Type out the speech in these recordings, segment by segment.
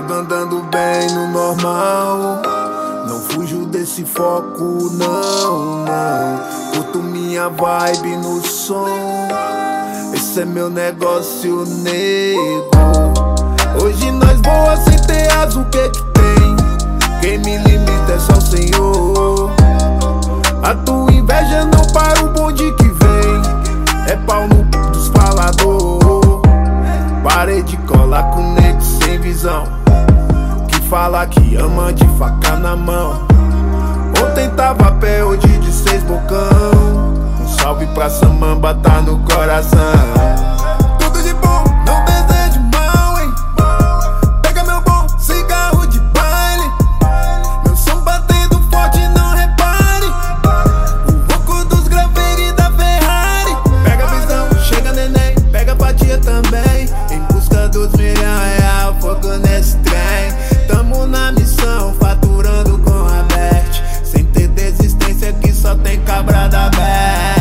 Tudo andando bem no normal. Não fujo desse foco, não, não. Curto minha vibe no som. Esse é meu negócio, nego. Hoje nós voa sem ter asa, o que que tem? Quem me limita é só o Senhor. A tua inveja não para o bonde que vem. É pau no dos falador. Parei de colar com nego sem visão, que fala que ama de faca na mão. Ontem tava a pé, hoje de 6 bocão. Um salve pra Samamba, tá no coração. Tudo de bom, não desejo mal, hein? Pega meu bom cigarro de baile. Meu som batendo forte, não repare. O louco dos graveiros da Ferrari. Pega a visão, chega neném, pega a fatia também. Em busca dos R$1.000, fogo nesse trem. Tamo na missão, faturando com a Bert. Sem ter desistência que só tem cabra da Best.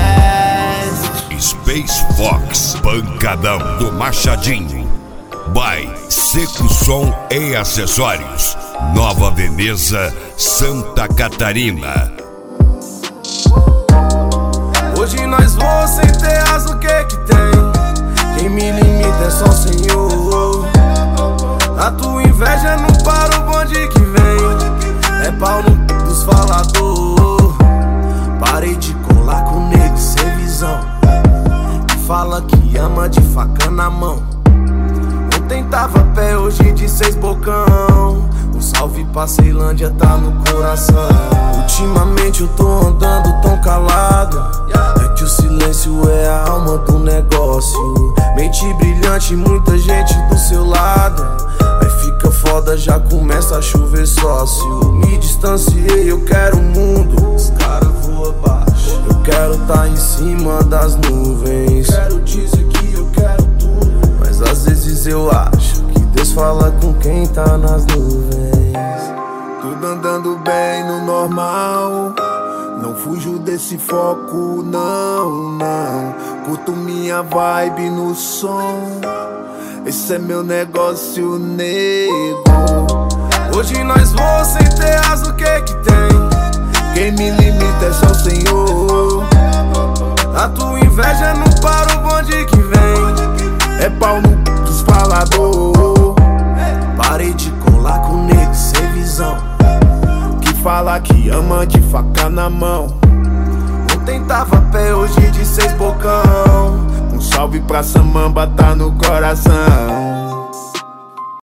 Space Fox, pancadão do Machadinho. By Seco Som e Acessórios, Nova Veneza, Santa Catarina. Hoje nós voamos sem ter asa, o que que tem? Quem me limita é só o Senhor. A tua inveja não para o bonde que vem. É pau no dos falador. Parei de colar com nego sem visão, que fala que ama de faca na mão. Ontem tava a pé, hoje de 6 bocão. Um salve pra Ceilândia, tá no coração. Ultimamente eu tô andando tão calado, é que o silêncio é a alma do negócio. Mente brilhante, muita gente do seu lado. Aí fica foda, já começa a chover sócio. Me distanciei, eu quero o mundo. Os caras voam baixo, eu quero tá em cima das nuvens. Quero dizer que eu quero tudo, mas às vezes eu acho que Deus fala com quem tá nas nuvens. Tudo andando bem no normal. Não fujo desse foco, não, não. Curto minha vibe no som. Esse é meu negócio, nego. Hoje nós voamos sem ter asa, o que que tem? Quem me limita é só o Senhor. A tua inveja não para o bonde que vem. É pau no dos falador. Parei de colar com nego sem visão, que fala que ama de faca na mão. Ontem tava a pé, hoje de 6 bocão. Um salve pra Samamba, tá no coração.